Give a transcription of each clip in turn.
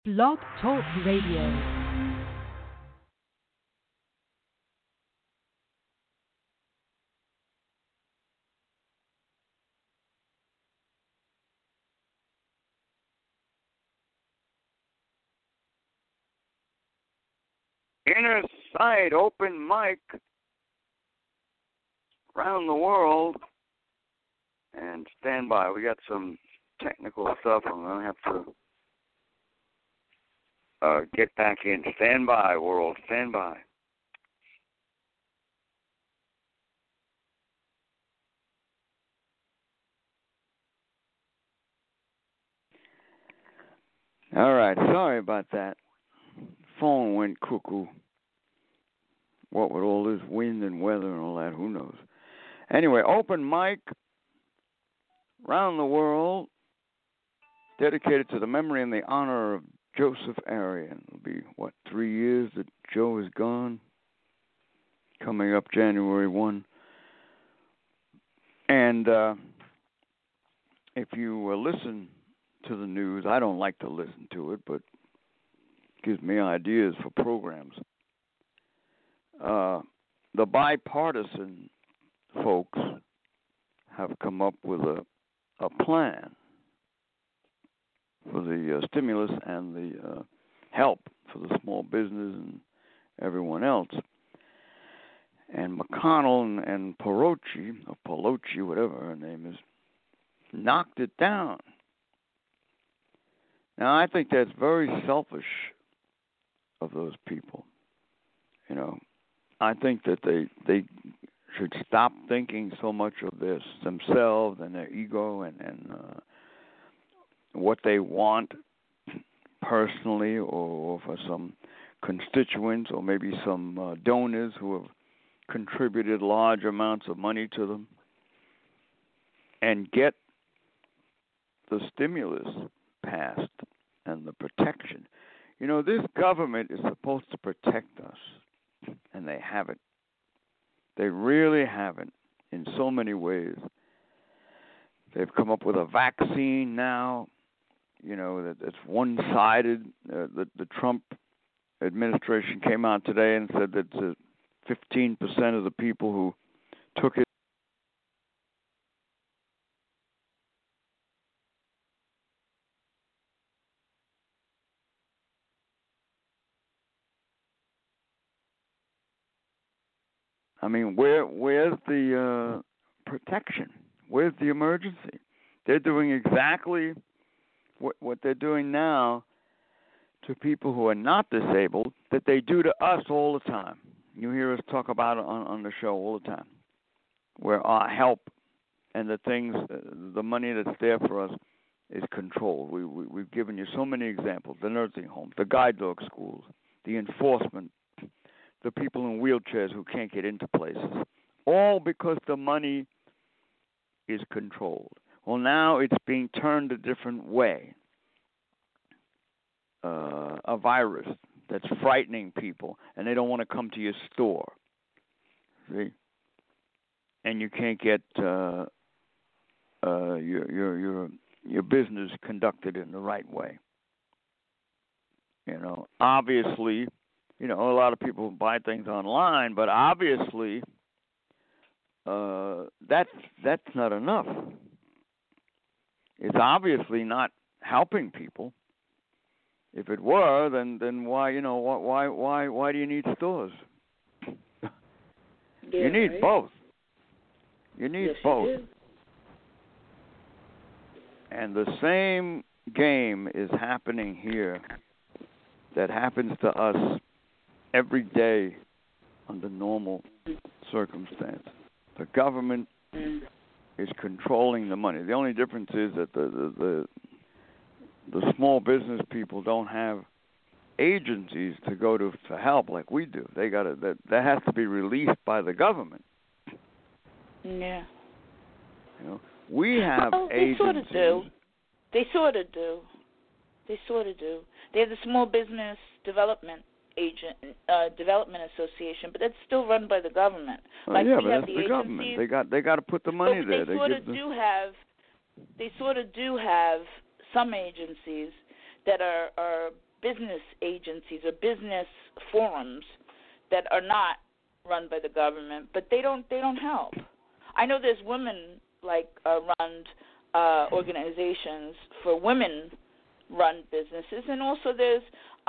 Blog Talk Radio. Inner Sight open mic around the world. And stand by. We got some technical stuff. I'm going to have to get back in. Stand by, world. Stand by. All right. Sorry about that. Phone went cuckoo. What with all this wind and weather and all that, who knows? Anyway, open mic around the world, dedicated to the memory and the honor of Joseph Arian. It'll be, 3 years that Joe is gone? Coming up January 1. And if you listen to the news, I don't like to listen to it, but it gives me ideas for programs. The bipartisan folks have come up with a plan for the stimulus and the help for the small business and everyone else. And McConnell and Pelosi, whatever her name is, knocked it down. Now, I think that's very selfish of those people. You know, I think that they should stop thinking so much of this themselves and their ego and what they want personally or for some constituents or maybe some donors who have contributed large amounts of money to them, and get the stimulus passed and the protection. You know, this government is supposed to protect us, and they haven't. They really haven't in so many ways. They've come up with a vaccine now, you know, that's one-sided. The Trump administration came out today and said that 15% of the people who took it I mean, where's the protection? Where's the emergency? They're doing exactly what they're doing now to people who are not disabled that they do to us all the time. You hear us talk about it on the show all the time, where our help and the things, the money that's there for us is controlled. We've given you so many examples: the nursing homes, the guide dog schools, the enforcement, the people in wheelchairs who can't get into places, all because the money is controlled. Well, now it's being turned a different way. A virus that's frightening people, and they don't want to come to your store. See? And you can't get your business conducted in the right way. You know, obviously, you know, a lot of people buy things online, but obviously that's not enough. It's obviously not helping people. If it were, then why, you know, why do you need stores? You need both. You need both. You do. And the same game is happening here that happens to us every day under normal circumstances. The government is controlling the money. The only difference is that the small business people don't have agencies to go to for help like we do. They got that has to be released by the government. Yeah. You know, we have agencies. They sort of do. They have the Small Business Development Development Association, but that's still run by the government. But that's the government. They got to put the money there. They sort of do have some agencies that are business agencies or business forums that are not run by the government, but they don't help. I know there's women run organizations for women-run businesses, and also there's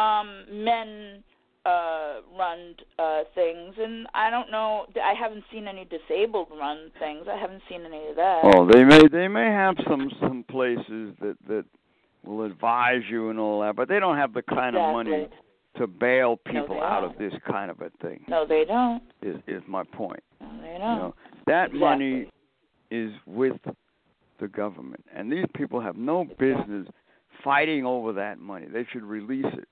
men run things, and I don't know. I haven't seen any disabled run things. I haven't seen any of that. Oh, they may have some places that will advise you and all that, but they don't have the kind of money to bail people out of this kind of a thing. No, they don't. Is my point. No, they don't. That money is with the government, and these people have no business fighting over that money. They should release it.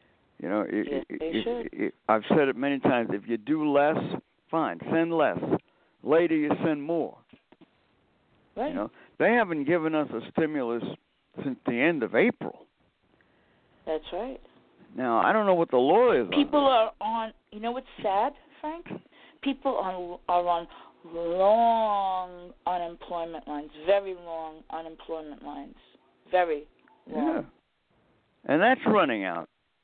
They should. I've said it many times. If you do less, fine, send less. Later, you send more. Right. They haven't given us a stimulus since the end of April. That's right. Now, I don't know what the law is. People are on. You know what's sad, Frank? People are on long unemployment lines, very long unemployment lines, very long. Yeah, and that's running out.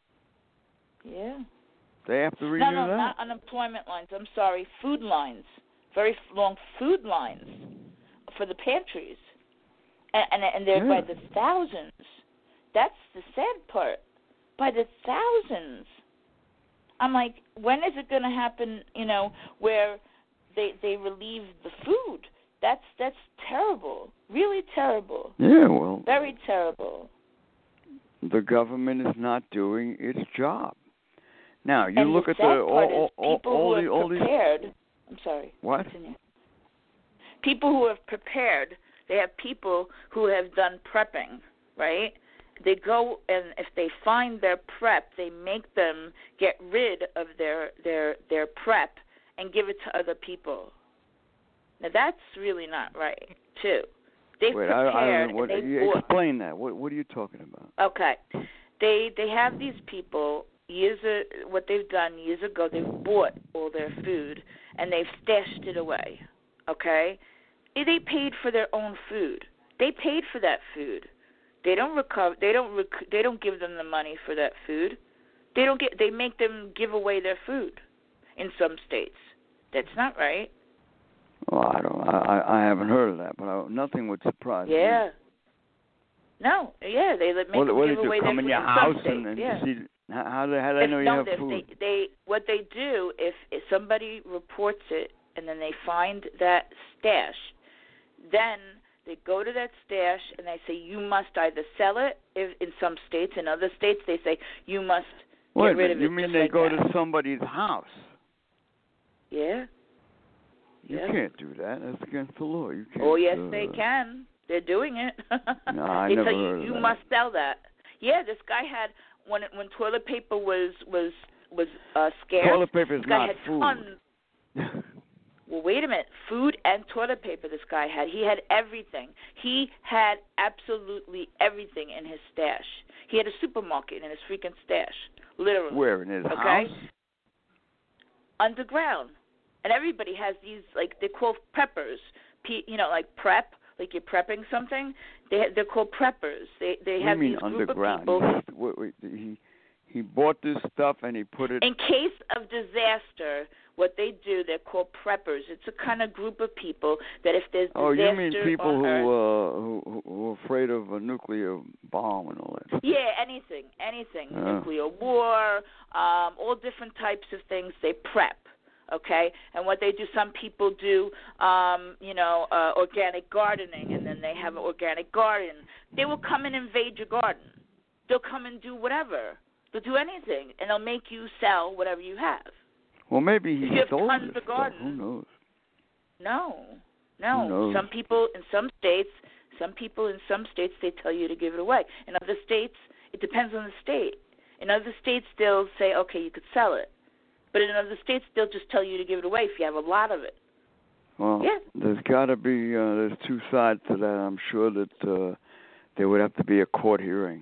Yeah. They have to renew No, that? not unemployment lines. I'm sorry, food lines. Very long food lines for the pantries. And they're by the thousands. That's the sad part. By the thousands. I'm like, when is it going to happen, where they relieve the food? That's terrible. Really terrible. Yeah, well. Very terrible. The government is not doing its job. Now, you and look the at sad part is people who all have prepared. these... I'm sorry. What? Continue. People who have prepared, they have people who have done prepping, right? They go and if they find their prep, they make them get rid of their prep and give it to other people. Now that's really not right, too. They've prepared. Explain that. What are you talking about? Okay, they have these people. What they've done years ago, they've bought all their food and they've stashed it away. Okay, they paid for their own food. They paid for that food. They don't recover. They don't give them the money for that food. They make them give away their food in some states. That's not right. Well, I haven't heard of that, but nothing would surprise me. Yeah. No. Yeah, they make them give away their food in some states. And yeah. see how they know you have food. What they do if somebody reports it and then they find that stash, then they go to that stash and they say you must either sell it. In some states, in other states, they say you must get rid of it. You mean they go to somebody's house? Yeah. You can't do that. That's against the law. You can't. Oh yes, they can. They're doing it. No, I they never tell heard of you that. must sell that. Yeah, this guy had when toilet paper was scarce. Toilet paper is not food. Tons. Well, wait a minute. Food and toilet paper this guy had. He had everything. He had absolutely everything in his stash. He had a supermarket in his freaking stash, literally. Where, in his house? Underground. And everybody has these, they're called preppers. Like prep, like you're prepping something. They're called preppers. They have these group underground? of people. Wait, he bought this stuff and he put it... In case of disaster, what they do, they're called preppers. It's a kind of group of people that if there's disaster you mean people on Earth, who are afraid of a nuclear bomb and all that? Yeah, anything. Nuclear war, all different types of things. They prep. Okay, and what they do, some people do, organic gardening, and then they have an organic garden. They will come and invade your garden. They'll come and do whatever. They'll do anything, and they'll make you sell whatever you have. Well, maybe he stole tons this of garden. Who knows? No. Who knows? Some people in some states, they tell you to give it away. In other states, it depends on the state. In other states, they'll say, okay, you could sell it. But in other states, they'll just tell you to give it away if you have a lot of it. Well, there's got to be, there's two sides to that. I'm sure that there would have to be a court hearing.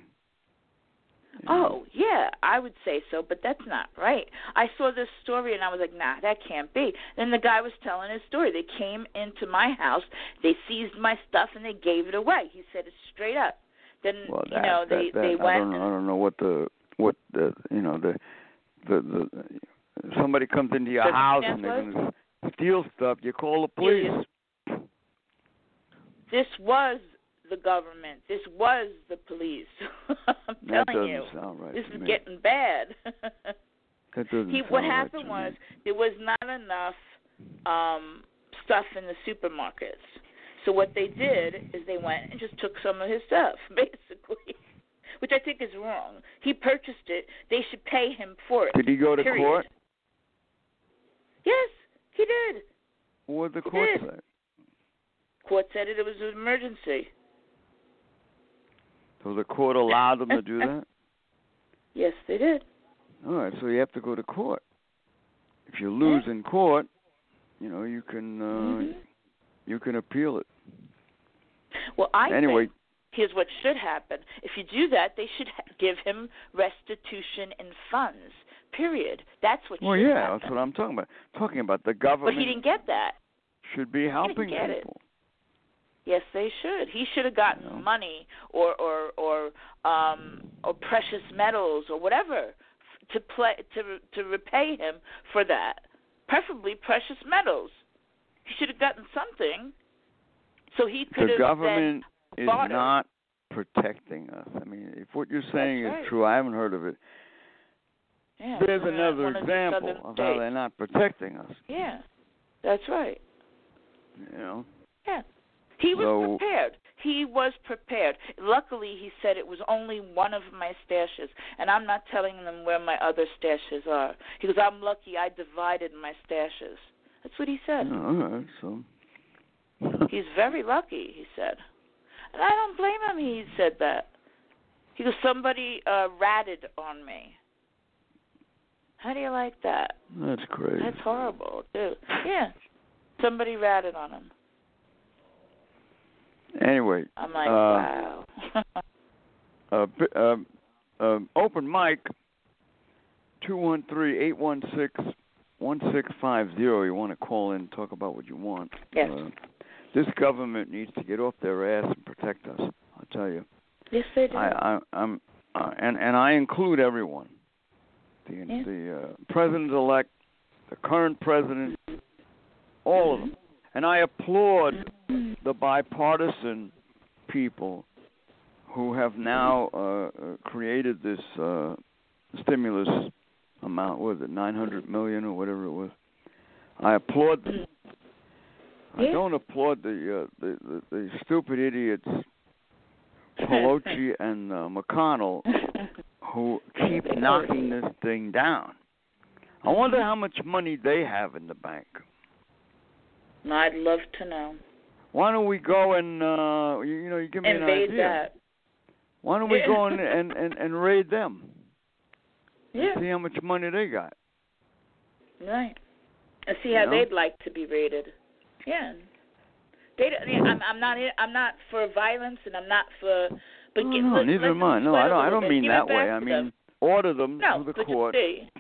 Oh, yeah, I would say so, but that's not right. I saw this story, and I was like, nah, that can't be. Then the guy was telling his story. They came into my house, they seized my stuff, and they gave it away. He said it straight up. Then, well, they went. I don't know what the what the somebody comes into your house and they're going to steal stuff, you call the police. This was the government. This was the police. I'm telling you. Sound right this to is me. getting bad. That doesn't sound what right happened to was me. there was not enough stuff in the supermarkets. So what they did is they went and just took some of his stuff, basically, which I think is wrong. He purchased it. They should pay him for it. Did he go to period. court? Yes, he did. What did the court did. say? Court said it was an emergency. So the court allowed them to do that? Yes, they did. All right, so you have to go to court. If you lose in court, you can you can appeal it. Well, I anyway, think here's what should happen. If you do that, they should give him restitution in funds. Period. That's what should happen. Well, yeah, that's what I'm talking about. Talking about the government. But he didn't get that. Should be helping he didn't get people. It. Yes, they should. He should have gotten money or precious metals or whatever to repay him for that. Preferably precious metals. He should have gotten something. So he could have. The government is barter. not protecting us. I mean, if what you're saying That's right. is true, I haven't heard of it. Yeah, There's another example of how they're not protecting us. Yeah, that's right. Yeah. He was prepared. He was prepared. Luckily, he said it was only one of my stashes, and I'm not telling them where my other stashes are. He goes, I'm lucky I divided my stashes. That's what he said. All right, so. He's very lucky, he said. And I don't blame him he said that. He goes, somebody ratted on me. How do you like that? That's crazy. That's horrible, too. Yeah. Somebody ratted on him. Anyway. I'm like, wow. Open mic, 213-816-1650. You want to call in and talk about what you want. Yes. This government needs to get off their ass and protect us. I'll tell you. Yes, they do. I'm and I include everyone. The president-elect, the current president, all of them. And I applaud the bipartisan people who have now created this stimulus amount. What was it, $900 million or whatever it was? I applaud them. I don't applaud the stupid idiots Pelosi and McConnell who keep knocking this thing down. I wonder how much money they have in the bank. I'd love to know. Why don't we go and you give me invade an idea. That. Why don't we go and raid them? Yeah. See how much money they got. Right. And see how they'd like to be raided. Yeah. I'm not for violence, and I'm not for. But neither am I. No, I don't mean that way. I mean order them to the court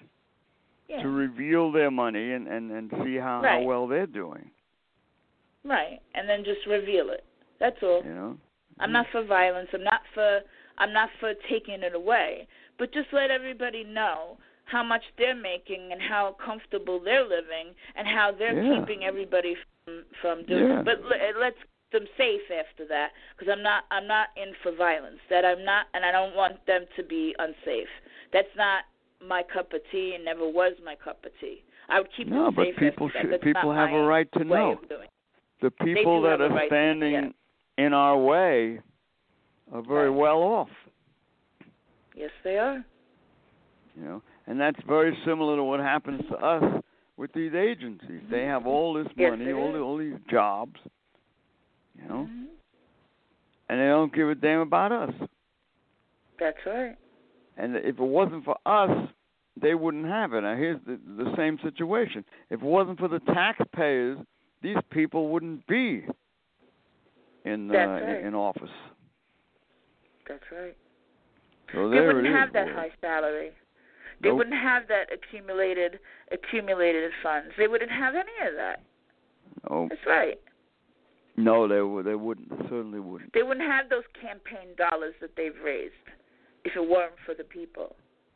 to reveal their money and see how well they're doing. Right, and then just reveal it. That's all. I'm not for violence. I'm not for taking it away. But just let everybody know how much they're making and how comfortable they're living and how they're keeping everybody from doing it. But let's keep them safe after that, because I'm not in for violence. That I'm not, and I don't want them to be unsafe. That's not my cup of tea and never was my cup of tea. I would keep them safe. No, but people have a right to know. The people that are standing in our way are very well off. Yes, they are. And that's very similar to what happens to us with these agencies. They have all this money, all these jobs, and they don't give a damn about us. That's right. And if it wasn't for us, they wouldn't have it. Now, here's the same situation. If it wasn't for the taxpayers, these people wouldn't be in office. That's right. So they wouldn't have that high salary. They wouldn't have that accumulated funds. They wouldn't have any of that. Oh. That's right. No, they wouldn't. They certainly wouldn't. They wouldn't have those campaign dollars that they've raised if it weren't for the people.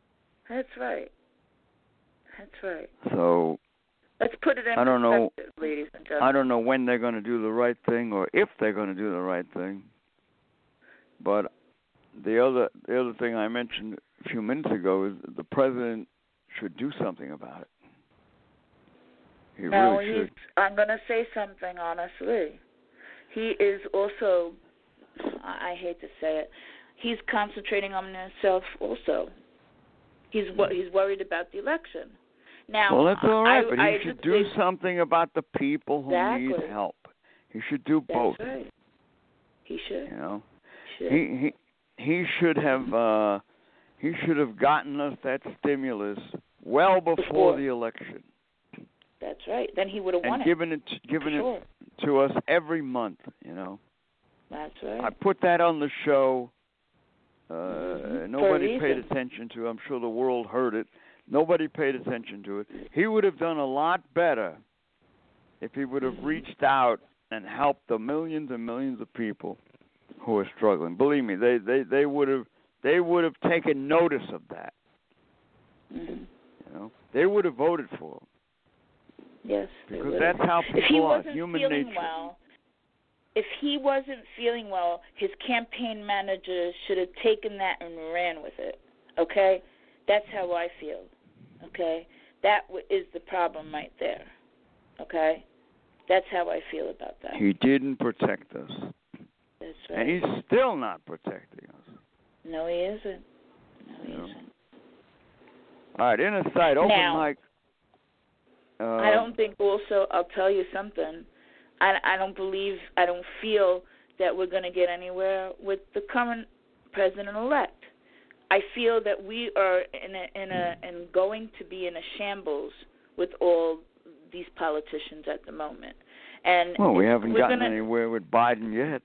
That's right. That's right. So let's put it in perspective, ladies and gentlemen. I don't know when they're going to do the right thing or if they're going to do the right thing. But the other thing I mentioned a few minutes ago is the president should do something about it. He really should. I'm going to say something honestly. He is also, I hate to say it, he's concentrating on himself also. He's worried about the election. Now, well, that's all right, but he I should do something about the people who need help. He should do both. That's right. He should. You know, he should have gotten us that stimulus well before the election. That's right. Then he would have won it. And given it to us every month. You know. That's right. I put that on the show. Nobody paid attention to it. I'm sure the world heard it. Nobody paid attention to it. He would have done a lot better if he would have reached out and helped the millions and millions of people who are struggling. Believe me, they would have taken notice of that. Mm-hmm. You know, they would have voted for him. Yes, because that's how people are. Human nature. If he wasn't feeling well, his campaign manager should have taken that and ran with it. Okay, that's how I feel. Okay, that is the problem right there. Okay, that's how I feel about that. He didn't protect us. That's right. And he's still not protecting us. No, he isn't. No, he isn't. All right, Inner Sight, open mic. I don't think also, I'll tell you something, I don't feel that we're going to get anywhere with the current president-elect. I feel that we are going to be in a shambles with all these politicians at the moment. And we haven't gotten anywhere with Biden yet.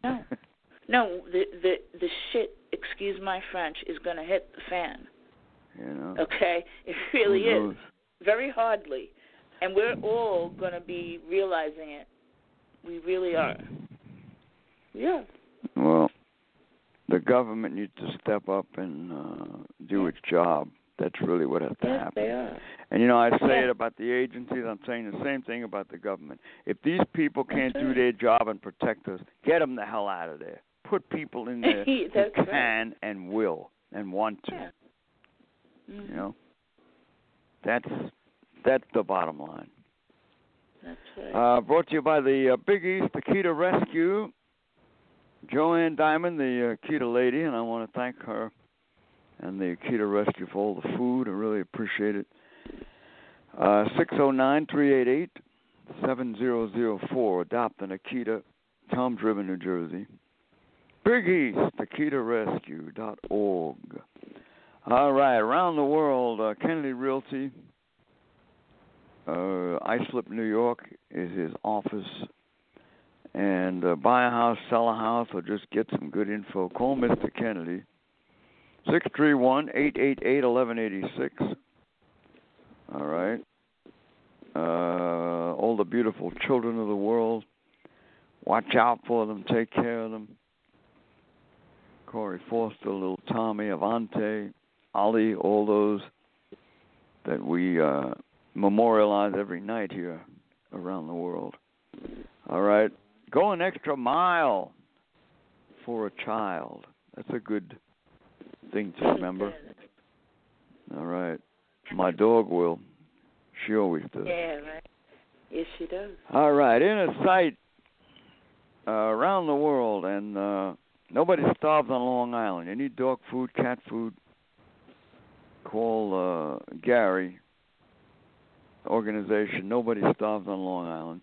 No, the shit, excuse my French, is going to hit the fan. You know. Okay? It really is. Very hardly. And we're all going to be realizing it. We really are. Yeah. Well, the government needs to step up and do its job. That's really what has to happen. They are. And, you know, I say it about the agencies. I'm saying the same thing about the government. If these people can't do their job and protect us, get them the hell out of there. Put people in there who can and will and want to. Yeah. Mm-hmm. You know? That's the bottom line. That's right. Brought to you by the Big East Akita Rescue. Joanne Diamond, the Akita lady, and I want to thank her and the Akita Rescue for all the food. I really appreciate it. 609-388-7004. Adopt an Akita, Toms River, New Jersey. Big East, AkitaRescue.org. All right, around the world, Kennedy Realty, Islip, New York is his office. And buy a house, sell a house, or just get some good info. Call Mr. Kennedy, 631-888-1186. All right. All the beautiful children of the world. Watch out for them. Take care of them. Corey Foster, little Tommy, Avante, Ollie, all those that we memorialize every night here around the world. All right. Go an extra mile for a child. That's a good thing to remember. All right. My dog will. She always does. Yeah, right. Yes, she does. All right. Inner Sight around the world, and nobody starves on Long Island. You need dog food, cat food. Call Gary organization. Nobody starves on Long Island.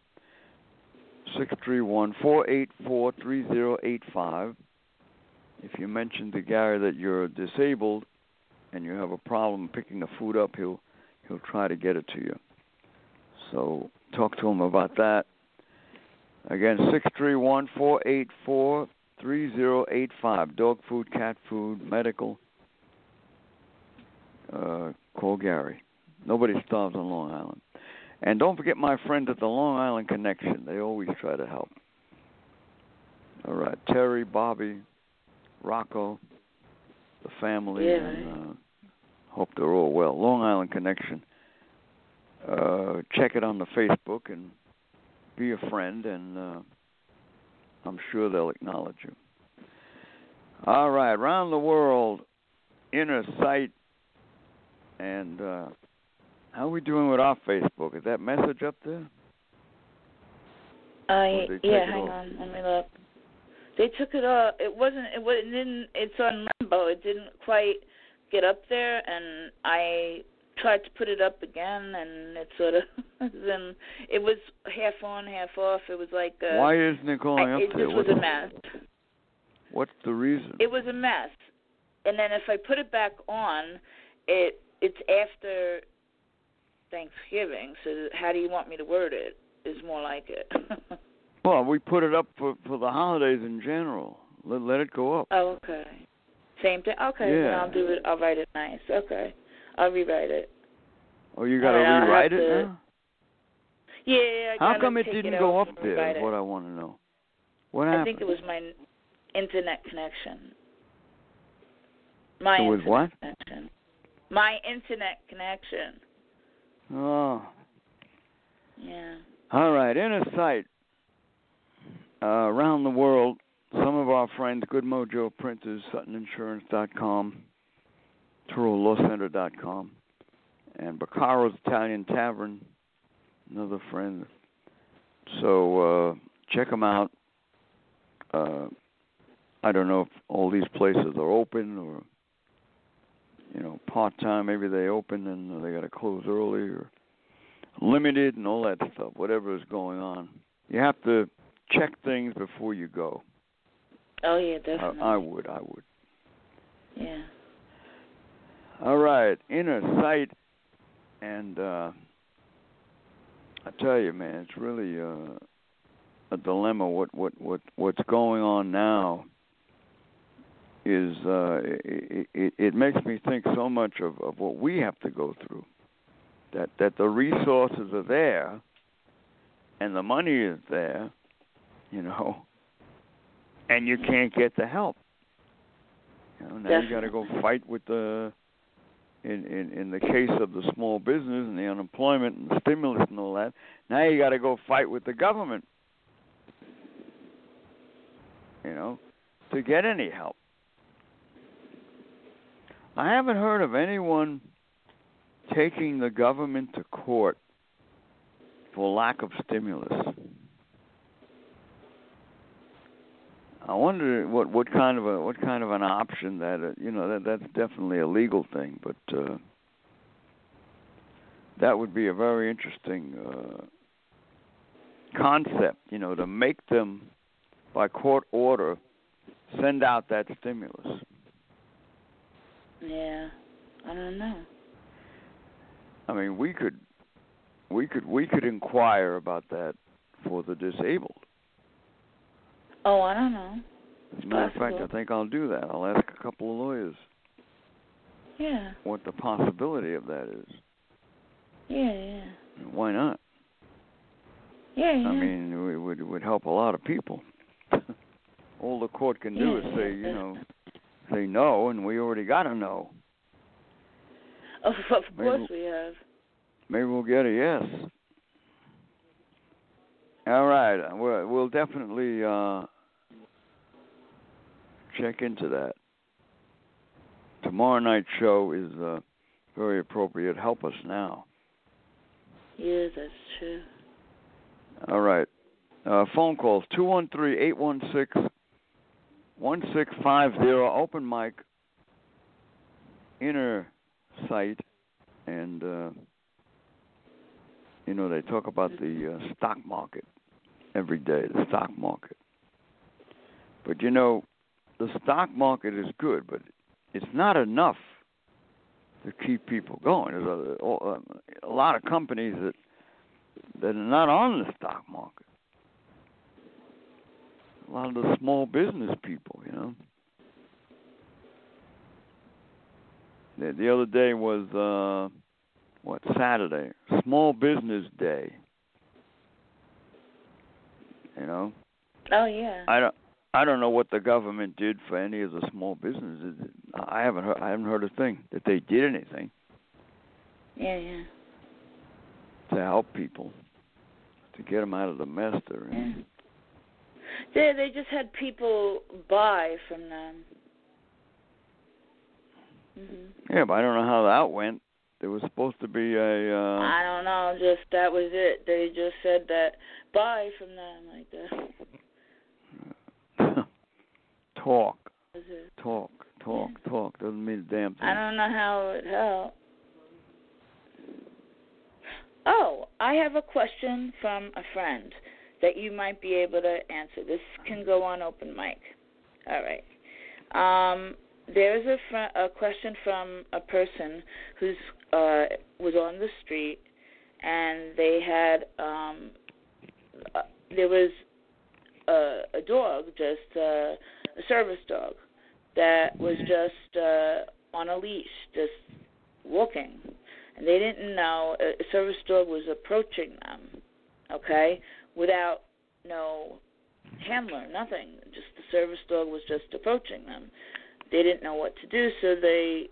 631-484-3085. If you mention to Gary that you're disabled and you have a problem picking the food up, he'll try to get it to you. So talk to him about that. Again, 631-484-3085. Dog food, cat food, medical. Call Gary. Nobody starves on Long Island. And don't forget my friends at the Long Island Connection. They always try to help. All right. Terry, Bobby, Rocco, the family, and Hope they're all well. Long Island Connection. Check it on the Facebook and be a friend, and I'm sure they'll acknowledge you. All right, around the world, Inner Sight, and how are we doing with our Facebook? Is that message up there? Yeah, hang on, let me look. They took it off. It didn't. It's on limbo. It didn't quite get up there, and I tried to put it up again, and it sort of then it was half on, half off. It was like why isn't it going up there? It just was a mess. What's the reason? It was a mess, and then if I put it back on, it's after Thanksgiving. So how do you want me to word it? Is more like it. Well, we put it up for the holidays in general. Let it go up. Oh, okay. Same thing. Okay, yeah. Then I'll do it. I'll write it nice. Okay, I'll rewrite it. Oh, you got to rewrite it now? Yeah. How come it didn't go up there? Is what I want to know. What happened? I think it was my internet connection. It was what? Connection. My internet connection. Oh. Yeah. All right, Inner Sight. Around the world, some of our friends, Good Mojo Printers, SuttonInsurance.com, TuroLawCenter.com, and Baccaro's Italian Tavern, another friend. So check them out. I don't know if all these places are open or, part-time. Maybe they open and they got to close early or limited and all that stuff, whatever is going on. You have to check things before you go. Oh, yeah, definitely. I would. Yeah. All right, Inner Sight, and I tell you, man, it's really a dilemma. What's going on now is it makes me think so much of what we have to go through. That the resources are there, and the money is there, and you can't get the help. Now Definitely. You got to go fight with in the case of the small business and the unemployment and the stimulus and all that. Now you got to go fight with the government, to get any help. I haven't heard of anyone taking the government to court for lack of stimulus. I wonder what kind of an option that that's definitely a legal thing, but that would be a very interesting concept, to make them by court order send out that stimulus. Yeah, I don't know. I mean, we could inquire about that for the disabled. Oh, I don't know. As a matter of fact, I think I'll do that. I'll ask a couple of lawyers. Yeah. What the possibility of that is. Yeah. Why not? Yeah. I mean, it would help a lot of people. All the court can do is say no, and we already got a no. Of course we have. Maybe we'll get a yes. All right, we'll definitely check into that. Tomorrow night's show is very appropriate. Help us now. Yeah, that's true. All right. Phone calls, 213-816-1650, open mic, Inner Sight, and, they talk about the stock market every day, the stock market. But, the stock market is good, but it's not enough to keep people going. There's a lot of companies that are not on the stock market. A lot of the small business people, The other day was, Saturday? Small Business Day. Oh, yeah. I don't know what the government did for any of the small businesses. I haven't heard a thing that they did anything. Yeah. To help people, to get them out of the mess they're in. Yeah. They just had people buy from them. Mm-hmm. Yeah, but I don't know how that went. There was supposed to be a... I don't know. Just that was it. They just said that buy from them like that. Talk. That was it. Talk. Doesn't mean a damn thing. I don't know how it helped. Oh, I have a question from a friend that you might be able to answer. This can go on open mic. All right. There's a question from a person who's was on the street, and they had there was a dog, just a service dog, that was just on a leash, just walking. And they didn't know a service dog was approaching them, okay, without no handler, nothing. Just the service dog was just approaching them. They didn't know what to do, so they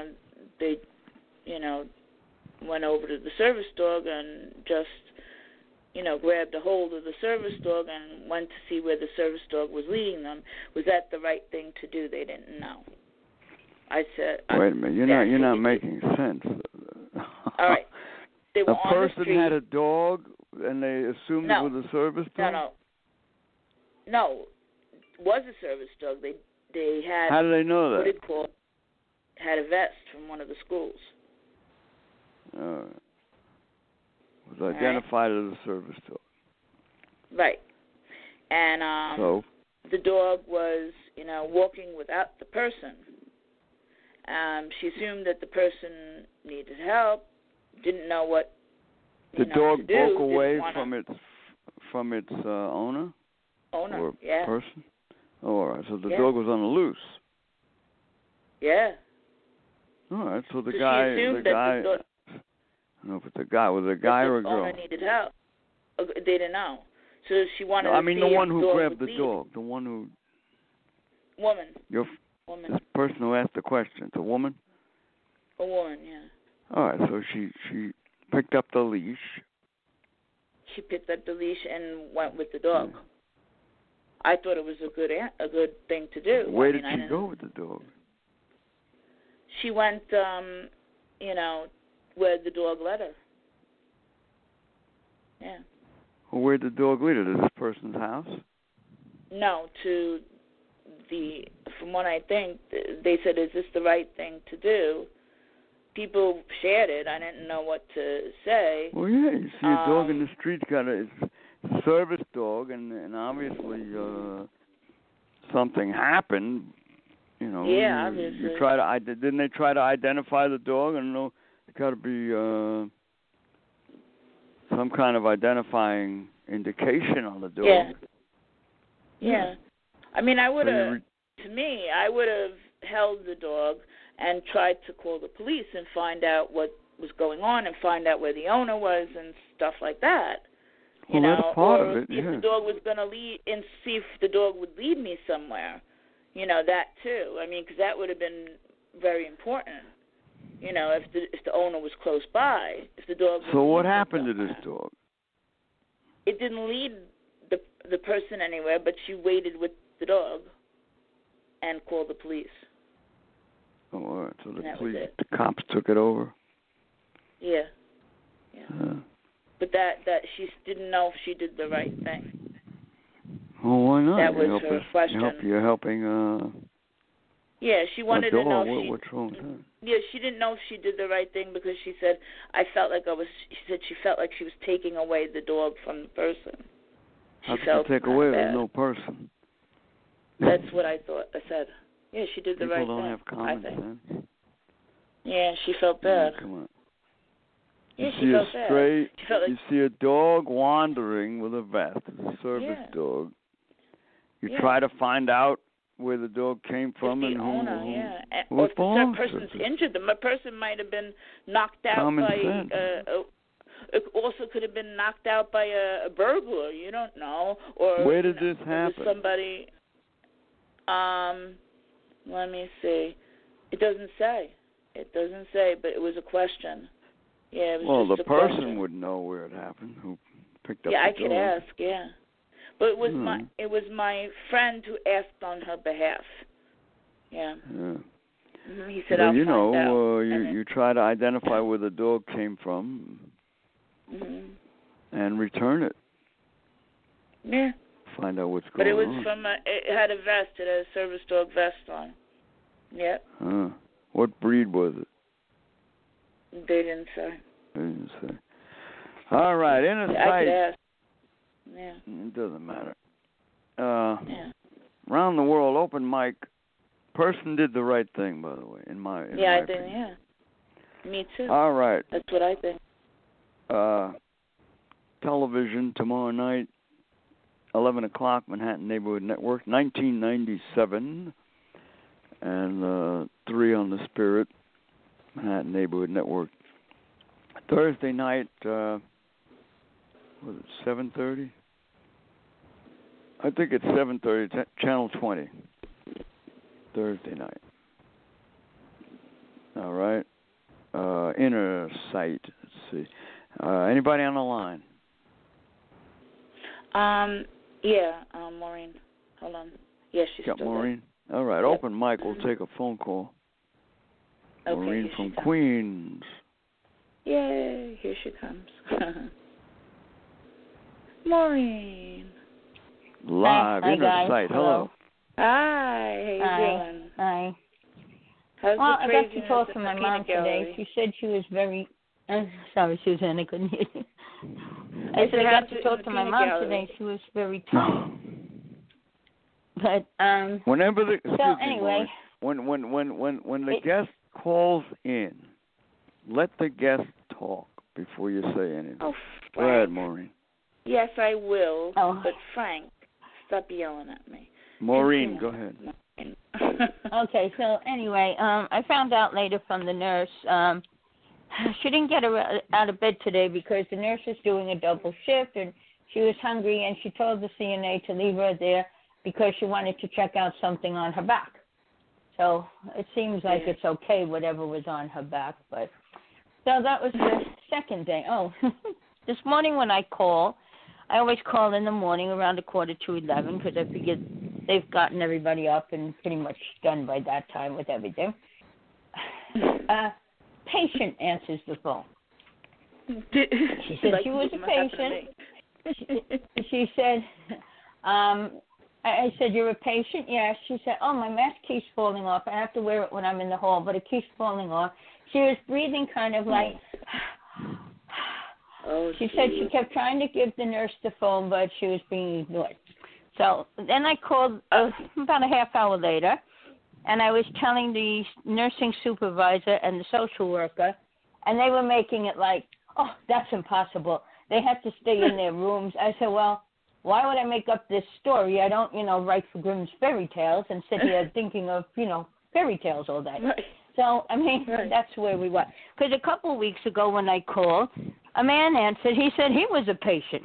went over to the service dog and just, grabbed a hold of the service dog and went to see where the service dog was leading them. Was that the right thing to do? They didn't know. I said, wait a minute, you're not making sense. All right. They were a on the person street. had a dog, and they assumed it was a service dog? No. It was a service dog. They had... How do they know that? What it called, had a vest from one of the schools. Was identified as a service dog. Right. And so? The dog was, walking without the person. She assumed that the person needed help, didn't know what the dog to do, broke away from its owner? Owner, or yeah. person? Oh, all right. So the dog was on the loose. Yeah. All right. So the She guy. assumed that the dog, I don't know if it's a guy. Was it a guy or a girl? The owner needed help. They didn't know. So she wanted I to mean, see the one if who the dog grabbed would the lead. dog. The one who. Woman. Woman. This person who asked the question. It's a woman? A woman, yeah. All right. So she picked up the leash. She picked up the leash and went with the dog. Yeah. I thought it was a good thing to do. Where did she go with the dog? She went, where the dog led her. Yeah. Well, where did the dog lead her? To this person's house? No, to from what I think, they said, is this the right thing to do? People shared it. I didn't know what to say. Well, yeah, you see a dog in the street, it's a service dog, and obviously something happened. Yeah, obviously. You didn't they try to identify the dog? I don't know. It got to be some kind of identifying indication on the dog. Yeah. I mean, I would have held the dog and tried to call the police and find out what was going on and find out where the owner was and stuff like that. That's part of it, if the dog was going to lead and see if the dog would lead me somewhere. That too. I mean, because that would have been very important. If the owner was close by, if the dog. So what happened to this dog? It didn't lead the person anywhere, but she waited with the dog and called the police. Oh, all right. So the cops took it over. Yeah. But that she didn't know if she did the right thing. Well, why not? That was her question. You're helping. Yeah, she wanted to know if what's wrong with that? Yeah, she didn't know if she did the right thing because she said she felt like she was taking away the dog from the person. How could you take away? There's no person. That's what I thought. I said, yeah, she did the right thing. People don't have common sense. Yeah, she felt bad. Come on. Yeah, she felt bad. You see a dog wandering with a vest. It's a service dog. You try to find out where the dog came from and who or if the person's injured them. A person might have been knocked out common by sense. it also could have been knocked out by a burglar. You don't know. Or where did this happen? Somebody Let me see. It doesn't say. But it was a question. Yeah, it was just a question. Well, the person would know where it happened, who picked up the door. Yeah, I could ask, yeah. But it was my friend who asked on her behalf. Yeah. He said, I'll find out. You try to identify where the dog came from and return it. Yeah. Find out what's going on. But it was it had a vest. It had a service dog vest on. Yep. What breed was it? They didn't say. All right, in a sight. I could ask. Yeah. It doesn't matter. Around the world, open mic. Person did the right thing, by the way, in my opinion. I think. Yeah. Me too. All right. That's what I think. Television tomorrow night, 11 o'clock, Manhattan Neighborhood Network, 1997, and 3 on the Spirit, Manhattan Neighborhood Network. Thursday night, was it 7:30? I think it's 7:30, Channel 20, Thursday night. All right. Inner Sight, let's see. Anybody on the line? Yeah, Maureen. Hold on. Yes, she's got still Maureen? There. All right, yep. Open mic. We'll take a phone call. Okay, Maureen from Queens. Yay, here she comes. Maureen. Live, Inner Sight. Hello. Hi, how you doing? Hi. How's I the got to talk to craziness my at mom Peanut Gallery? today. She said she was very... sorry, Suzanne, I couldn't hear you. I said I got to talk to my mom today. She was very tough. But, whenever the... So, anyway... When the guest calls in, let the guest talk before you say anything. Oh, Frank. Go ahead, Maureen. Yes, I will. Oh. But, Frank, stop yelling at me. Maureen, go ahead. Okay, so anyway, I found out later from the nurse, she didn't get her out of bed today because the nurse was doing a double shift and she was hungry and she told the CNA to leave her there because she wanted to check out something on her back. So it seems like it's okay, whatever was on her back. But so that was the second day. Oh, this morning when I call, I always call in the morning around 11:45 because I figured they've gotten everybody up and pretty much done by that time with everything. Patient answers the phone. She said she was a patient. She said, I said, you're a patient? Yeah. She said, oh, my mask keeps falling off. I have to wear it when I'm in the hall, but it keeps falling off. She was breathing kind of like... She said she kept trying to give the nurse the phone, but she was being ignored. So then I called about a half hour later, and I was telling the nursing supervisor and the social worker, and they were making it like, oh, that's impossible. They had to stay in their rooms. I said, well, why would I make up this story? I don't, write for Grimm's fairy tales and sit here thinking of, fairy tales all day. Right. So, that's where we were. Because a couple of weeks ago when I called, a man answered. He said he was a patient.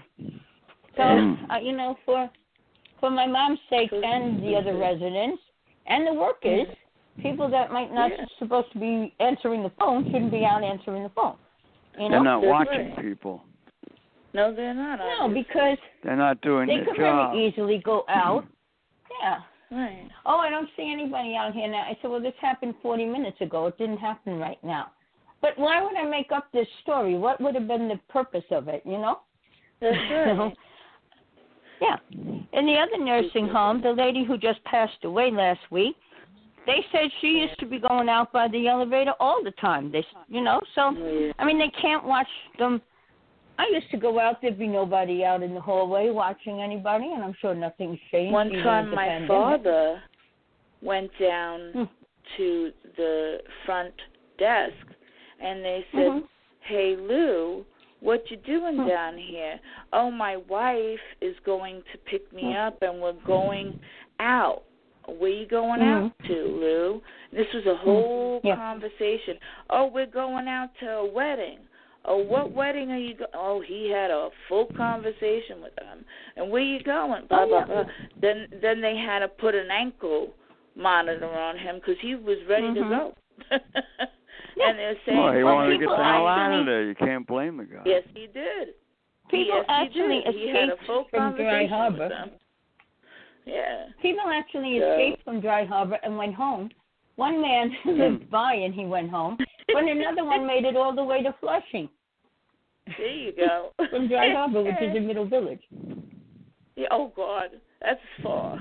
So, for my mom's sake and the other residents and the workers, people that might not supposed to be answering the phone shouldn't be out answering the phone. They're not watching people. No, they're not. No, because they're not doing their job. They could very easily go out. Yeah. Right. Oh, I don't see anybody out here now. I said, well, this happened 40 minutes ago. It didn't happen right now. But why would I make up this story? What would have been the purpose of it, That's right. Yeah. In the other nursing home, the lady who just passed away last week, they said she used to be going out by the elevator all the time. They, so, they can't watch them. I used to go out, there'd be nobody out in the hallway watching anybody, and I'm sure nothing's changed. One time my father went down to the front desk, and they said, hey, Lou, what you doing down here? Oh, my wife is going to pick me up, and we're going out. Where you going out to, Lou? This was a whole conversation. Oh, we're going out to a wedding. Oh, what wedding are you going? Oh, he had a full conversation with them. And where you going? Blah, blah, blah. Then they had to put an ankle monitor on him because he was ready to go. And they're saying, he wanted to get the hell actually, out of there. You can't blame the guy. Yes, he did. People actually he had a escaped full from Dry conversation Harbor. with them. Yeah. People actually escaped from Dry Harbor and went home. One man lived by and he went home, but another one made it all the way to Flushing. There you go. From Dry Harbor, which is a Middle Village. Yeah, oh, God. That's far.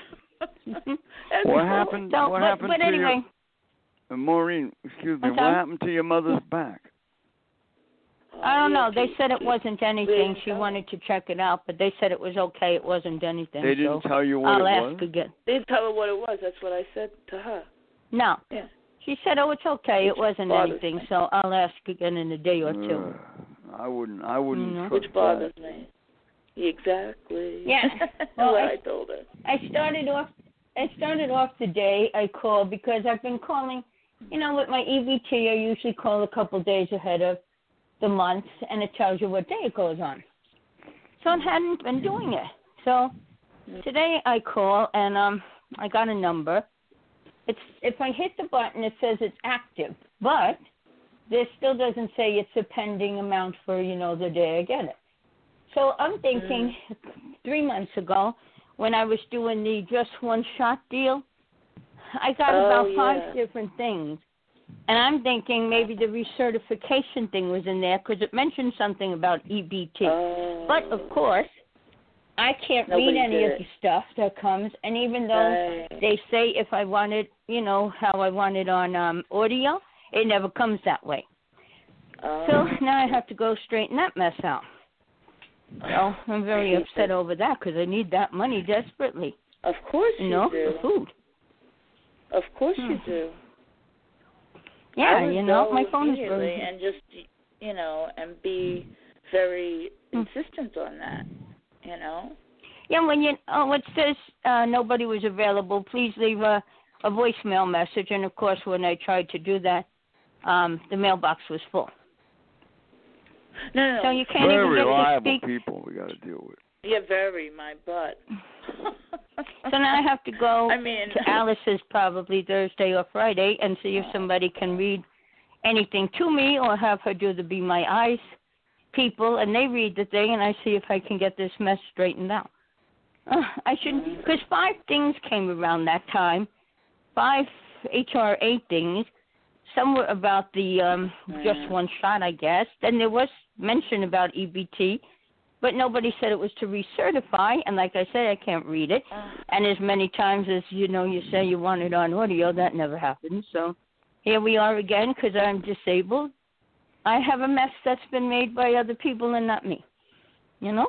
What happened? So, what happened but to anyway, Maureen, excuse me, I'm what sorry? happened to your mother's back? I don't know. They said it wasn't anything. She wanted to check it out, but they said it was okay. It wasn't anything. They didn't so tell you what I'll it was? ask again. They didn't tell her what it was. That's what I said to her. No. Yeah. She said, "Oh, it's okay. It wasn't bothers anything." me. So I'll ask again in a day or two. I wouldn't trust Which bothers me. Exactly. Yeah. Well, Well, I told her. I started off the day I called because I've been calling. You know, with my EBT, I usually call a couple days ahead of the month, and it tells you what day it goes on. So I hadn't been doing it. So today I call, and I got a number. If I hit the button, it says it's active, but there still doesn't say it's a pending amount for, the day I get it. So I'm thinking 3 months ago when I was doing the just one shot deal, I got about 5 different things. And I'm thinking maybe the recertification thing was in there because it mentioned something about EBT. But, of course, I can't read any of the stuff that comes. And even though they say if I want it, how I want it on audio, it never comes that way. So now I have to go straighten that mess out. So I'm very upset over that because I need that money desperately. Of course you do. For food. Of course you do. Yeah, my phone is very... And just, and be very insistent on that, Yeah, when it says nobody was available, please leave a voicemail message. And, of course, when I tried to do that, the mailbox was full. No. So you can't very even get reliable to speak. People we got to deal with. Yeah, very, my butt. So now I have to go to Alice's probably Thursday or Friday and see if somebody can read anything to me or have her do the Be My Eyes people, and they read the thing, and I see if I can get this mess straightened out. I shouldn't, because 5 things came around that time, 5 HRA things. Some were about the just one shot, I guess. Then there was mention about EBT, but nobody said it was to recertify. And like I said, I can't read it. And as many times as, you say you want it on audio, that never happens. So here we are again because I'm disabled. I have a mess that's been made by other people and not me. Yeah.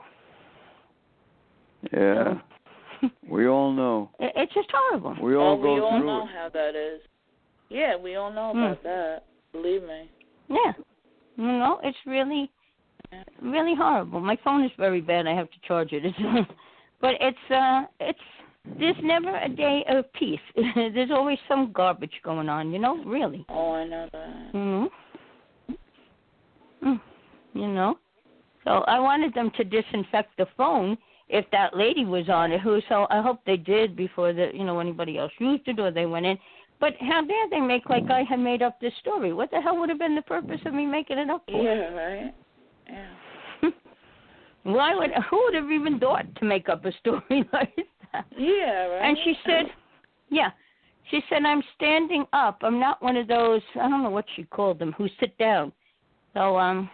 We all know. It's just horrible. We all go we all through know it. how that is. Yeah, we all know about that. Believe me. Yeah. It's really, really horrible. My phone is very bad. I have to charge it. But there's never a day of peace. There's always some garbage going on, really. Oh, I know that. So I wanted them to disinfect the phone if that lady was on it, so I hope they did before anybody else used it or they went in. But how dare they make like I had made up this story? What the hell would have been the purpose of me making it up for? Yeah, right. Yeah. Who would have even thought to make up a story like that? Yeah, right. And she said, I'm standing up. I'm not one of those, I don't know what she called them, who sit down. So,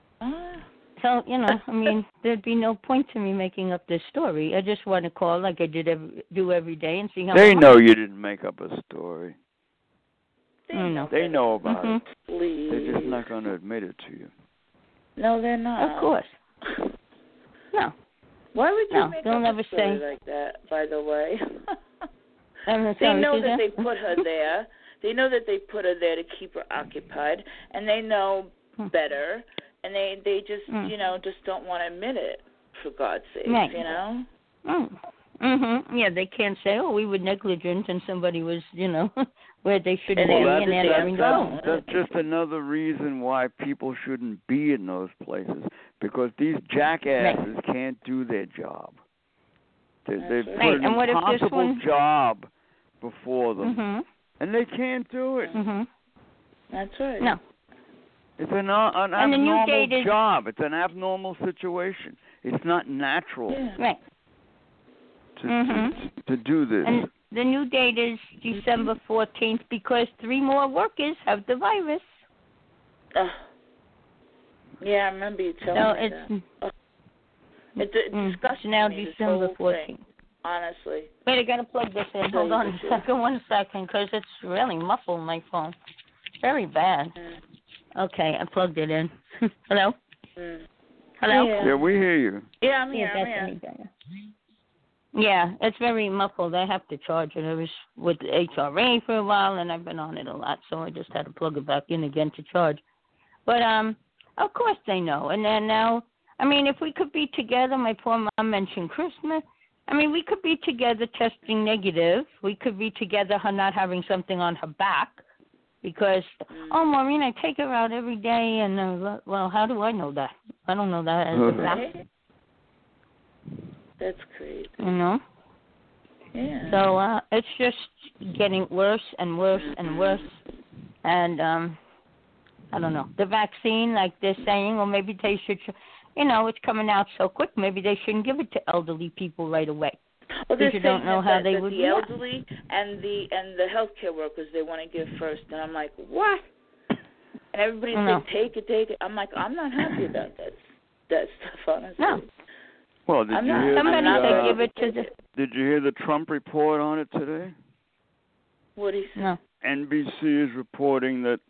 there'd be no point to me making up this story. I just want to call like I do every day and see how They know you didn't make up a story. They know about it. Please. They're just not going to admit it to you. No, they're not. Of course. No. Why would you make they'll up never a story say like that, by the way? They know that they put her there. They know that they put her there to keep her occupied, and they know better, and they just, just don't want to admit it, for God's sake, Yeah, they can't say, we were negligent and somebody was, where they shouldn't And be, well, and answering the phone. That's just another reason why people shouldn't be in those places, because these jackasses can't do their job. They've put an And what if this impossible one... job before them, Mm-hmm. and they can't do it. Mm-hmm. That's right. No. It's an abnormal date is... job. It's an abnormal situation. It's not natural Right. to do this. And the new date is December 14th because 3 more workers have the virus. Yeah, I remember you telling me that. It disgusts now me, December this whole 14th. thing, honestly. Wait, I got to plug this in. Hold on a second, 1 second, because it's really muffled, my phone. It's very bad. Okay, I plugged it in. Hello? Hello? Yeah, we hear you. Yeah, I'm here. Yeah, it's very muffled. I have to charge it. I was with the HRA for a while, and I've been on it a lot, so I just had to plug it back in again to charge. But, of course they know. And then now, I mean, if we could be together, my poor mom mentioned Christmas. I mean, we could be together testing negative. We could be together, her not having something on her back. Because, Maureen, I take her out every day, and, well, how do I know that? I don't know that as a fact. That's crazy. You know? Yeah. So, it's just getting worse and worse and worse. And, I don't know. The vaccine, like they're saying, or maybe they should, it's coming out so quick, maybe they shouldn't give it to elderly people right away. Well, they're you don't know how they would the elderly and the healthcare workers they want to give first, and I'm like, what? And everybody's like, take it. I'm like, I'm not happy about that stuff, honestly. No. Well, did you hear somebody said give it to the... Did you hear the Trump report on it today? What he said? No. NBC is reporting that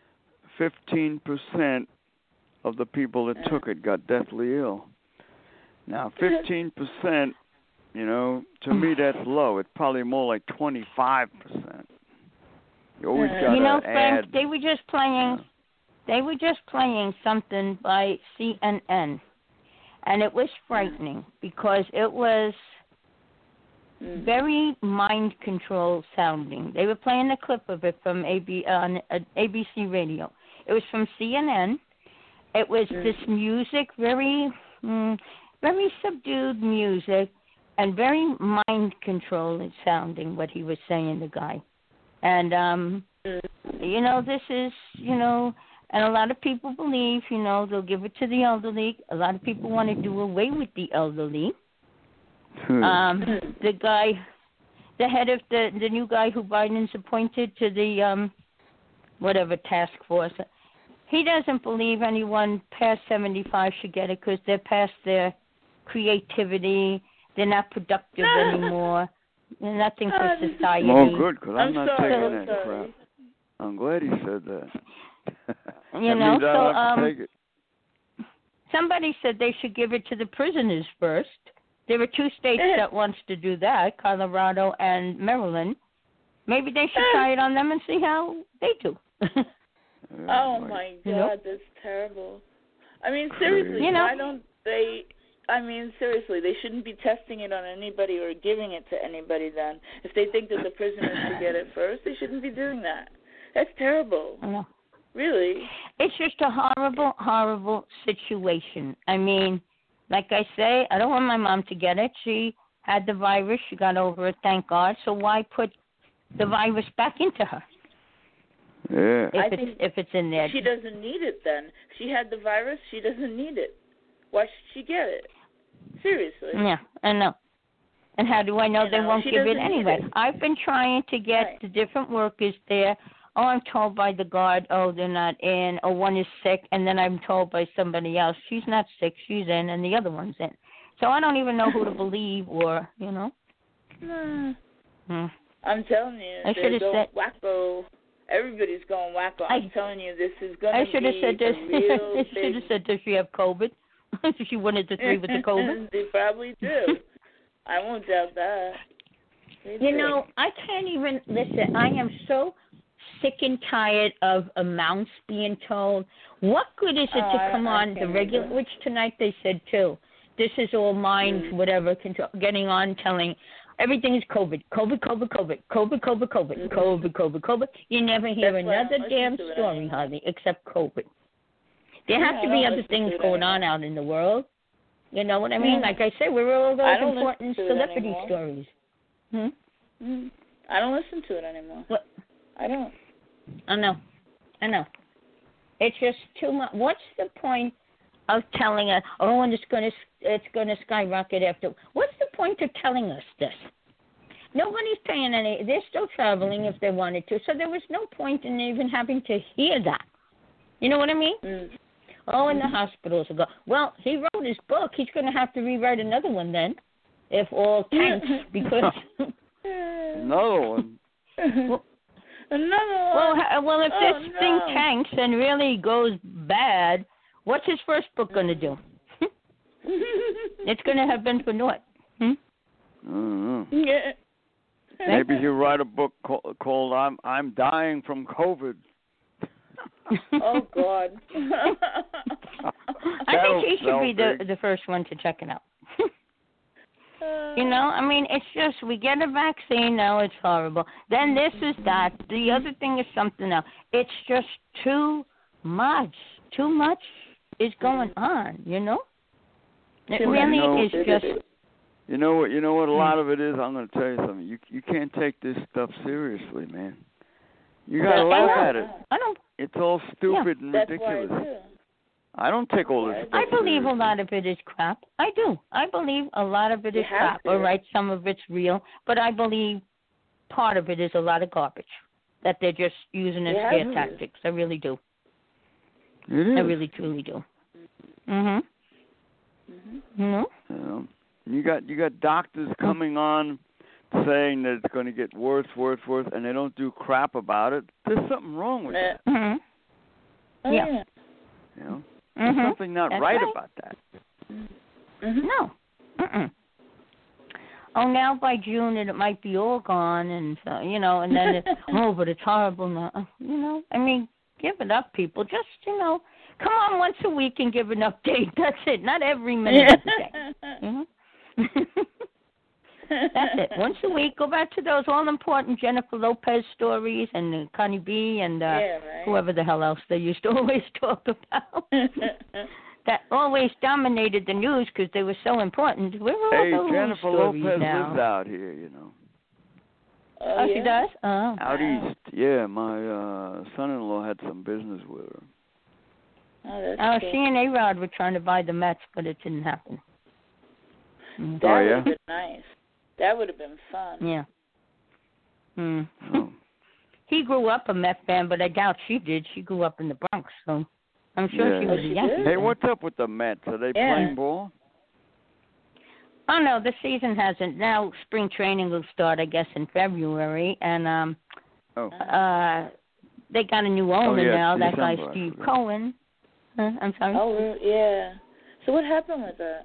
15% of the people that took it got deathly ill. Now, 15%. To me that's low. It's probably more like 25%. You always got to Frank, add. they were just playing something by CNN, and it was frightening because it was very mind control sounding. They were playing a clip of it from ABC Radio. It was from CNN. It was this music, very subdued music. And very mind controlling sounding what he was saying, the guy. And, this is, and a lot of people believe, they'll give it to the elderly. A lot of people want to do away with the elderly. The guy, the head of the new guy who Biden's appointed to the, task force, he doesn't believe anyone past 75 should get it because they're past their creativity. They're not productive anymore. They're nothing for society. Well, good, because I'm not sorry, taking that crap. I'm glad he said that. Take it. Somebody said they should give it to the prisoners first. There are 2 states that wants to do that, Colorado and Maryland. Maybe they should try it on them and see how they do. Oh, my God, that's terrible. I mean, seriously, why don't they... I mean, seriously, they shouldn't be testing it on anybody or giving it to anybody then. If they think that the prisoners should get it first, they shouldn't be doing that. That's terrible. Really. It's just a horrible, horrible situation. I mean, like I say, I don't want my mom to get it. She had the virus. She got over it, thank God. So why put the virus back into her? Yeah. If it's in there. She doesn't need it then. She had the virus. She doesn't need it. Why should she get it? Seriously. Yeah, I know. And how do I know they won't give it anyway? I've been trying to get the different workers there. Oh, I'm told by the guard, they're not in. Oh, one is sick. And then I'm told by somebody else, she's not sick, she's in, and the other one's in. So I don't even know who to believe or, I'm telling you, they're going wacko. Everybody's going wacko. I'm telling you, this is going to be a real I should have said, does she have COVID? She wanted to 3 with the COVID. They probably do. I won't doubt that. I can't even listen. I am so sick and tired of amounts being told. What good is it to come on the regular? Which tonight they said too. This is all mind, whatever. Getting on, telling. everything is COVID. COVID, COVID, COVID. COVID, COVID, COVID. COVID, COVID, COVID. You never hear another damn story, honey, except COVID. There have to be other things going on out in the world. You know what I mean? Like I said, we're all those important celebrity stories. I don't listen to it anymore. What? I don't. I know. It's just too much. What's the point of telling us, oh, and it's going to skyrocket after? What's the point of telling us this? Nobody's paying any. They're still traveling if they wanted to, so there was no point in even having to hear that. You know what I mean? Oh, and the hospitals will go. Well, he wrote his book. He's going to have to rewrite another one then, if all tanks, because another one. Well, if this thing tanks and really goes bad, what's his first book going to do? It's going to have been for naught. Yeah. Maybe he'll write a book called "I'm Dying from COVID." Oh God. I think he should be the first one to check it out. You know, I mean, it's just, we get a vaccine, now it's horrible. Then this is that. The other thing is something else. It's just too much. Too much is going on, you know? It really is just... You know what a lot of it is? I'm going to tell you something. You can't take this stuff seriously, man. You got to laugh at it. I don't... It's all stupid and ridiculous. I don't take all this stuff I believe seriously. a lot of it is crap. I do. I believe a lot of it is crap. All right, some of it's real, but I believe part of it is a lot of garbage that they're just using as scare tactics. I really do. It is. I really, truly do. You know? You got doctors coming on saying that it's going to get worse, and they don't do crap about it. There's something wrong with that. Yeah. You know? There's something not right about that. No. Oh, now by June it might be all gone, and you know, and then but it's horrible now. You know, I mean, give it up, people. Just come on once a week and give an update. That's it. Not every minute of the day. You know? That's it. Once a week, go back to those all-important Jennifer Lopez stories and Connie B and whoever the hell else they used to always talk about. That always dominated the news because they were so important. We're all those Jennifer stories Lopez now. lives out here, you know. Oh, she does? Oh. Out east, yeah. My son-in-law had some business with her. Cool. She and A-Rod were trying to buy the Mets, but it didn't happen. That would have been nice. That would have been fun. Yeah. He grew up a Met fan, but I doubt she did. She grew up in the Bronx, so I'm sure she was a Yankee fan. Hey, what's up with the Mets? Are they playing ball? Oh, no, the season hasn't. Now spring training will start, I guess, in February, and they got a new owner now, that guy Steve Cohen. I'm sorry? Oh, yeah. So what happened with that?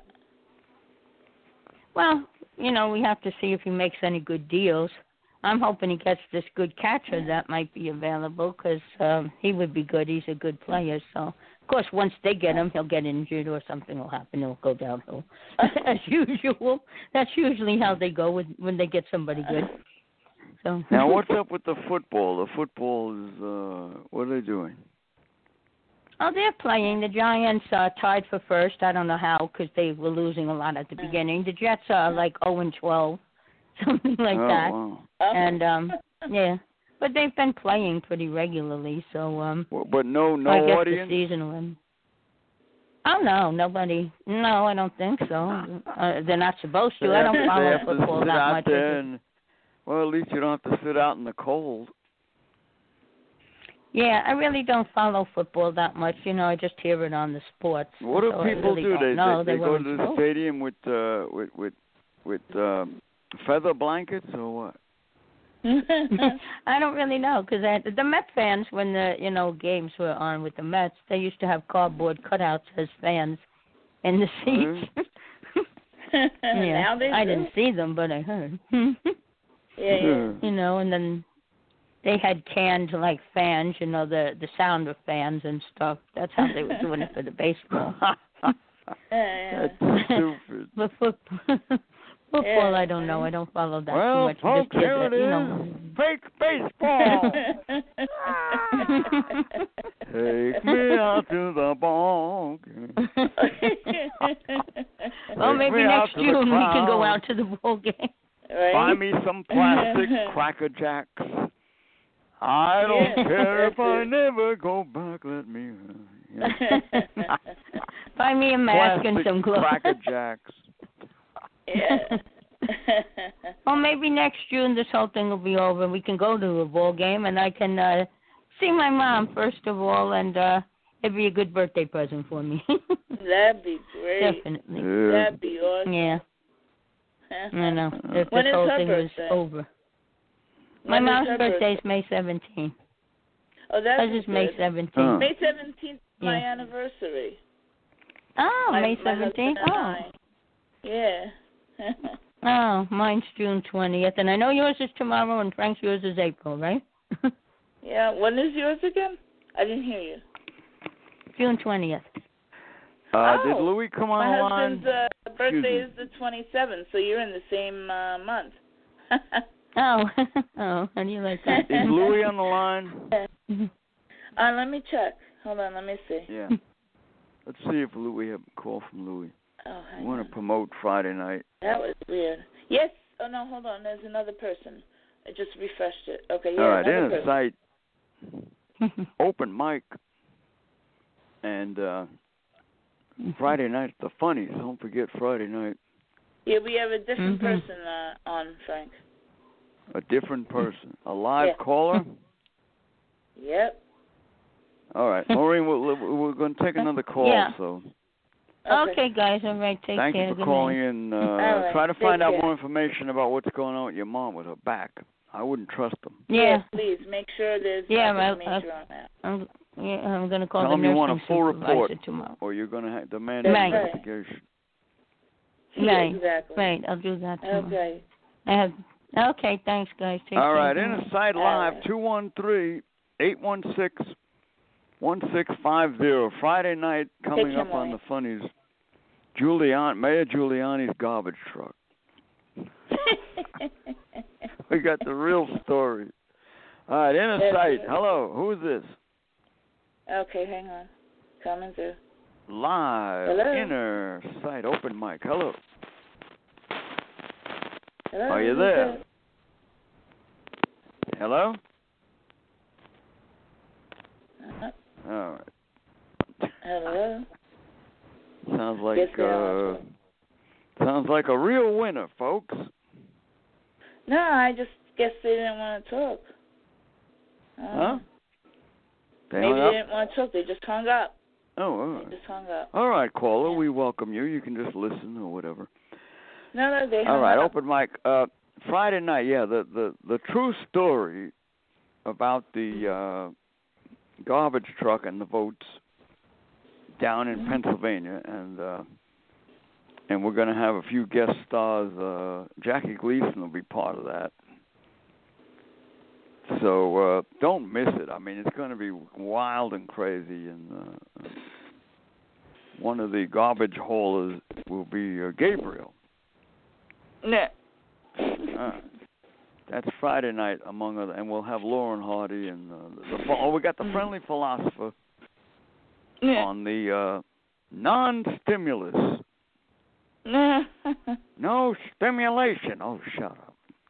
Well, you know, we have to see if he makes any good deals. I'm hoping he gets this good catcher that might be available because he would be good. He's a good player. So, of course, once they get him, he'll get injured or something will happen. He'll go downhill. As usual. That's usually how they go when they get somebody good. So. Now, what's up with the football? The football is, what are they doing? Oh, they're playing. The Giants are tied for first. I don't know how because they were losing a lot at the beginning. The Jets are like 0-12, something like that. Wow. And, yeah. But they've been playing pretty regularly, so... but no I guess audience? The season will end. Oh, no, nobody. No, I don't think so. They're not supposed to. I don't follow football that much. Well, at least you don't have to sit out in the cold. Yeah, I really don't follow football that much. You know, I just hear it on the sports. What do people do? They go to the stadium with feather blankets or what? I don't really know because the Met fans, when the games were on with the Mets, they used to have cardboard cutouts as fans in the seats. Yeah, I didn't see them, but I heard. Yeah. You know, and then they had canned like fans, you know, the sound of fans and stuff. That's how they were doing it for the baseball. That's stupid. But Football, I don't know. I don't follow that well, too much. folks, Just here it is. you know. Fake baseball. Take me out to the ball game. Well, Take maybe me out next to the June we can go crowd. out to the ball game. Right? Buy me some plastic Cracker Jacks. I don't care if I never go back. Let me. Buy me a mask and some gloves. Cracker Jacks. Yeah. Well, maybe next June this whole thing will be over and we can go to a ball game and I can see my mom first of all, and it'd be a good birthday present for me. That'd be great. Definitely. Yeah. That'd be awesome. Yeah. I know. If When this is whole her thing birthday? was over. My When is mom's her birthday is May 17th. Oh, that's Hers is May good. 17th. Oh. May 17th is my Yeah. anniversary. Oh, My May husband 17th? and Oh. I. Yeah. Oh, mine's June 20th. And I know yours is tomorrow and Frank's yours is April, right? Yeah. When is yours again? I didn't hear you. June 20th. Did Louis come on My the line? husband's birthday me. is the 27th, so you're in the same month. Oh, oh, how do you like that? Is Louis on the line? Let me check. Hold on, let me see. Yeah. Let's see if we have a call from Louis. Oh, We hang want on. to promote Friday night. That was weird. Yes. Oh, no, hold on. There's another person. I just refreshed it. Okay, yeah, All right, another in a person. site, open mic, and Friday night the funnies. Don't forget Friday night. Yeah, we have a different Mhm. person on, Frank. A different person, a live Yeah. caller. Yep. All right, Maureen, we're going to take another call. Yeah. So Okay, guys, all right, take thank care. you for Good calling night. in. right, Try to take find out care. more information about what's going on with your mom with her back. I wouldn't trust them. Yeah, Please make sure there's Yeah, nothing well, major on that. I'm going to call Tell the them you want a nursing full supervisor report. tomorrow. Or you're going to demand That's an right. investigation. Right, Exactly. right, I'll do that tomorrow. Okay. Okay, thanks, guys. Take All care. right, Good in night. a site All live, right. 213-816-1650. Friday night coming care, up on Maureen. the funnies. Mayor Giuliani's garbage truck. We got the real story. All right, in a That's site. good. Hello, who is this? Okay, hang on. Coming through. Live, Hello. inner site, open mic. Hello. Hello, Are you who's there? that? Hello? Uh-huh. All right. Hello. Sounds like Yes, ma'am. sounds like a real winner, folks. No, I just guess they didn't want to talk. Huh? They Maybe hung they up? didn't want to talk. They just hung up. Oh, all They right. just hung up. All right, caller, Yeah. we welcome you. You can just listen or whatever. No, they hung All right, up. open mic. Friday night, yeah, the true story about the garbage truck and the votes down in Pennsylvania, and we're going to have a few guest stars. Jackie Gleason will be part of that. So don't miss it. I mean, it's going to be wild and crazy, and one of the garbage haulers will be Gabriel. No. That's Friday night, among other, and we'll have Lauren Hardy and we got the friendly philosopher Yeah. on the non-stimulus, no stimulation. Oh, shut up!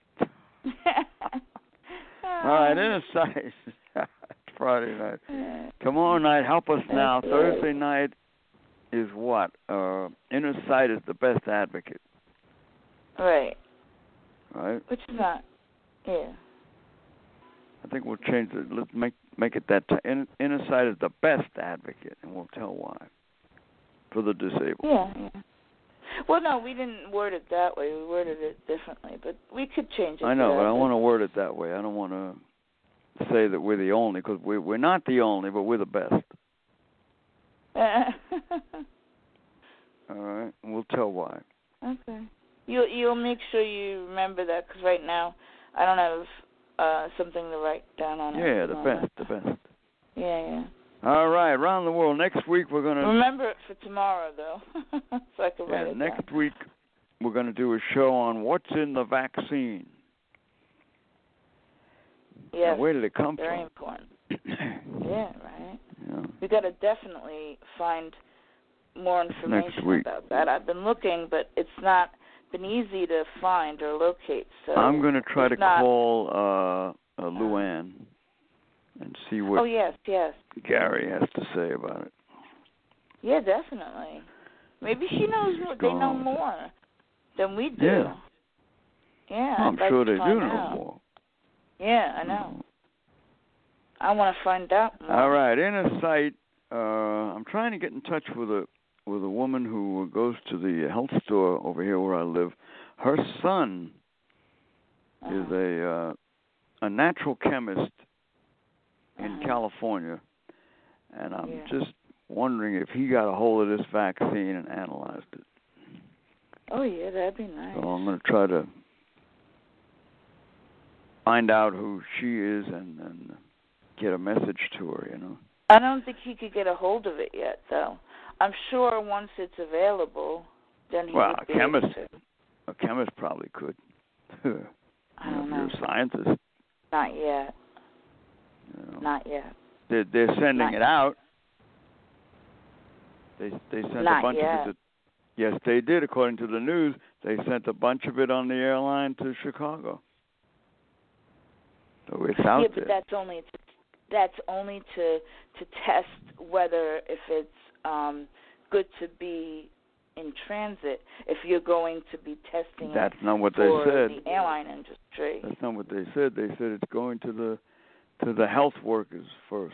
All right, in a size. Friday night. Tomorrow night, help us now. Thursday night is what? Inner sight is the best advocate. Right. Right? Which is not. Yeah. I think we'll change it. Let's make it that inner sight is the best advocate, and we'll tell why. For the disabled. Yeah. Well, no, we didn't word it that way. We worded it differently, but we could change it. I know, to but that, I want to word it that way. I don't want to say that we're the only, because we're not the only, but we're the best. All right, and we'll tell why. Okay. You'll make sure you remember that, because right now I don't have something to write down on it. Yeah, the best. Yeah. All right, around the world. Next week we're gonna Remember it for tomorrow, though, so I can write it next down. week we're going to do a show on what's in the vaccine. Yes. Now, where did it come very from? important. Yeah, right. Yeah. We got to definitely find more information about that. I've been looking, but it's not been easy to find or locate. So I'm going to try to call Luann and see what Gary has to say about it. Yeah, definitely. Maybe she knows what they know more than we do. Yeah, I'm I'd sure like to they find do out. know more. Yeah, I know. I want to find out more. All right, Inner Sight. I'm trying to get in touch with a woman who goes to the health store over here where I live. Her son is a natural chemist in California, and I'm just wondering if he got a hold of this vaccine and analyzed it. Oh yeah, that'd be nice. So I'm going to try to find out who she is and get a message to her, you know. I don't think he could get a hold of it yet, though. I'm sure once it's available, then he would be able to. A chemist probably could. I don't know. You're a scientist. Not yet. You know. Not yet. They're sending it out. They sent Not a bunch yet. of it. Yes, they did. According to the news, they sent a bunch of it on the airline to Chicago. So it's out there. Yeah, but that's only to test whether if it's good to be in transit. If you're going to be testing, that's not what for they said. The airline industry. That's not what they said. They said it's going to the health workers first.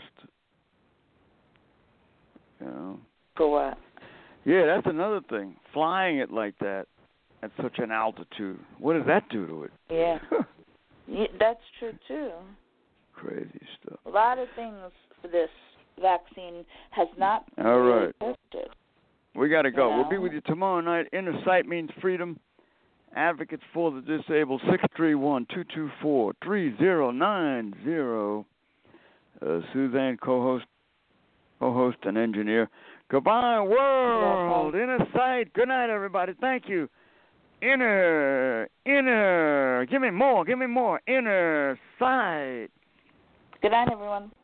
You know. For what? Yeah, that's another thing. Flying it like that at such an altitude. What does that do to it? Yeah. Yeah, that's true too. Crazy stuff. A lot of things for this vaccine has not been tested. We got to go. You know? We'll be with you tomorrow night. Inner Sight Means Freedom. Advocates for the Disabled, 631-224-3090. Suzanne, co-host and engineer. Goodbye, world. Inner Sight. Good night, everybody. Thank you. Inner. Give me more. Inner Sight. Good night, everyone.